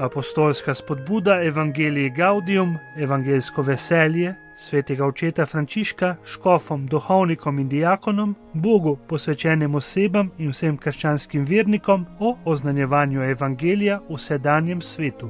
Apostolska spodbuda Evangelii Gaudium, evangeljsko veselje svetega očeta Frančiška, škofom, duhovnikom in diakonom, Bogu posvečenim osebam in vsem krščanskim vernikom o oznanjevanju evangelija v sedanjem svetu.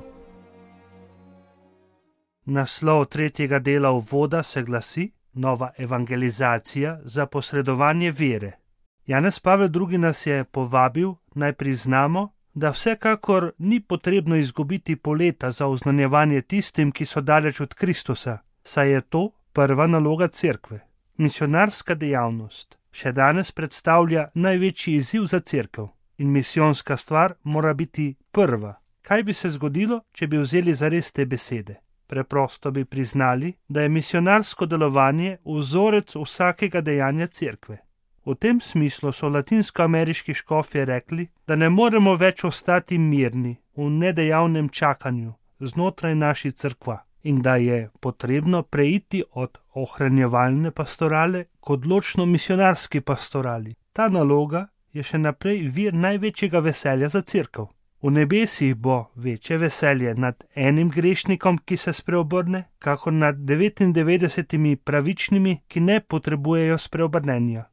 Naslov tretjega dela uvoda se glasi Nova evangelizacija za posredovanje vere. Janez Pavel II. Nas je povabil, naj priznamo, da vsekakor ni potrebno izgubiti poleta za oznanjevanje tistim, ki so daleč od Kristusa, saj je to prva naloga cerkve. Misionarska dejavnost še danes predstavlja največji izziv za cerkev in misijonska stvar mora biti prva. Kaj bi se zgodilo, če bi vzeli zares te besede? Preprosto bi priznali, da je misionarsko delovanje vzorec vsakega dejanja cerkve. V tem smislu so latinskoameriški škofje rekli, da ne moremo več ostati mirni v nedejavnem čakanju znotraj naših cerkva in da je potrebno preiti od ohranjevalne pastorale k odločno misionarski pastorali. Ta naloga je še naprej vir največjega veselja za cerkev. V nebesih bo večje veselje nad enim grešnikom, ki se spreobrne, kakor nad 99 pravičnimi, ki ne potrebujejo spreobrnenja.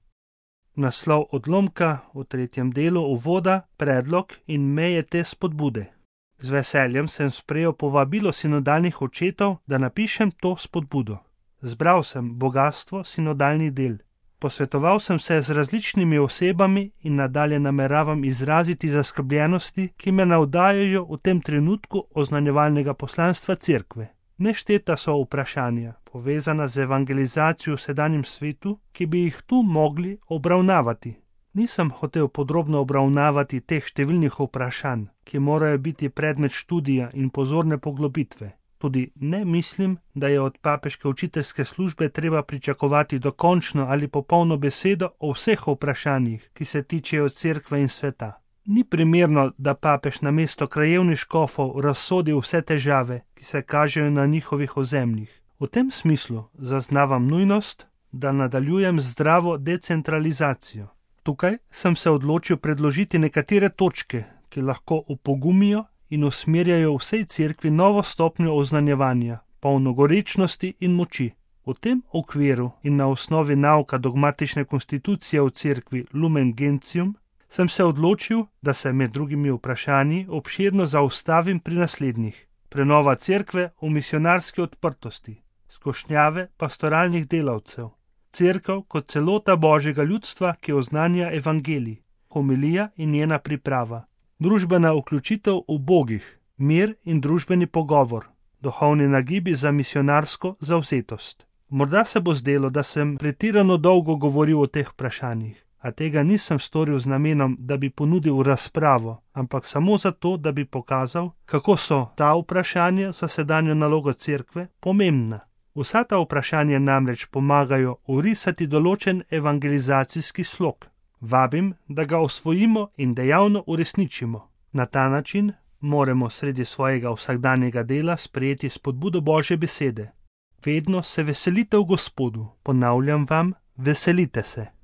Naslov odlomka v tretjem delu uvoda, predlog in meje te spodbude. Z veseljem sem sprejel povabilo sinodalnih očetov, da napišem to spodbudo. Zbral sem bogastvo sinodalnih del. Posvetoval sem se z različnimi osebami in nadalje nameravam izraziti zaskrbljenosti, ki me navdajajo v tem trenutku oznanjevalnega poslanstva cerkve. Nešteta so vprašanja, povezana z evangelizacijo v sedanjem svetu, ki bi jih tu mogli obravnavati. Nisem hotel podrobno obravnavati teh številnih vprašanj, ki morajo biti predmet študija in pozorne poglobitve. Tudi ne mislim, da je od papeške učiteljske službe treba pričakovati dokončno ali popolno besedo o vseh vprašanjih, ki se tičejo cerkve in sveta. Ni primerno, da papež namesto krajevnih škofov razsodi vse težave, ki se kažejo na njihovih ozemljih. V tem smislu zaznavam nujnost, da nadaljujem zdravo decentralizacijo. Tukaj sem se odločil predložiti nekatere točke, ki lahko opogumijo in usmerjajo vsej cerkvi novo stopnjo oznanjevanja, polno gorečnosti in moči. V tem okviru in na osnovi nauka dogmatične konstitucije v cerkvi Lumen Gentium sem se odločil, da se med drugimi vprašanji obširno zaustavim pri naslednjih: prenova cerkve v misionarski odprtosti, skušnjave pastoralnih delavcev, cerkev kot celota Božjega ljudstva, ki oznanja evangelij, homilija in njena priprava, družbena vključitev ubogih, mir in družbeni pogovor, duhovni nagibi za misionarsko zavzetost. Morda se bo zdelo, da sem pretirano dolgo govoril o teh vprašanjih, a tega nisem storil z namenom, da bi ponudil razpravo, ampak samo zato, da bi pokazal, kako so ta vprašanja za sedanjo nalogo cerkve pomembna. Vsa ta vprašanja namreč pomagajo orisati določen evangelizacijski slog. Vabim, da ga osvojimo in dejavno uresničimo. Na ta način moramo sredi svojega vsakdanjega dela sprejeti spodbudo Božje besede. Vedno se veselite v Gospodu, ponavljam vam, veselite se.